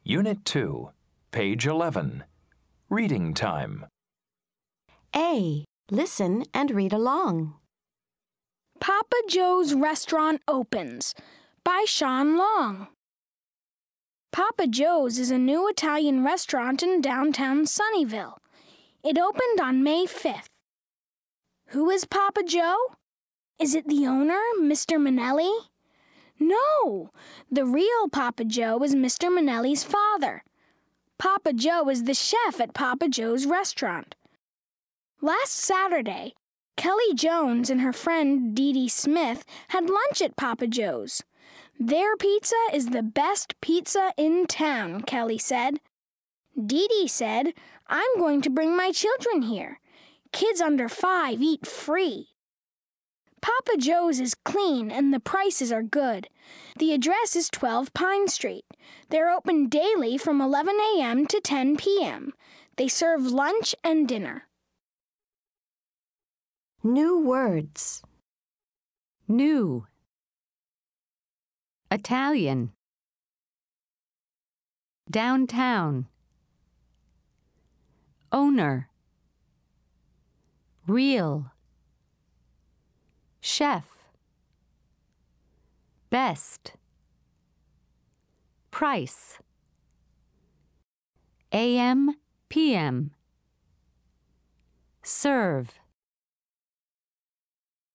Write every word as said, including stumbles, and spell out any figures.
Unit two, page eleven. Reading time. A. Listen and read along. Papa Joe's Restaurant Opens by Sean Long. Papa Joe's is a new Italian restaurant in downtown Sunnyvale. It opened on May fifth. Who is Papa Joe? Is it the owner, Mister Manelli? No, the real Papa Joe is Mister Manelli's father. Papa Joe is the chef at Papa Joe's restaurant. Last Saturday, Kelly Jones and her friend Dee Dee Smith had lunch at Papa Joe's. Their pizza is the best pizza in town, Kelly said. Dee Dee said, I'm going to bring my children here. Kids under five eat free. Papa Joe's is clean and the prices are good. The address is twelve Pine Street. They're open daily from eleven a.m. to ten p.m. They serve lunch and dinner. New words. New. Italian. Downtown. Owner. Real. Chef. Best. Price. A M P M. Serve.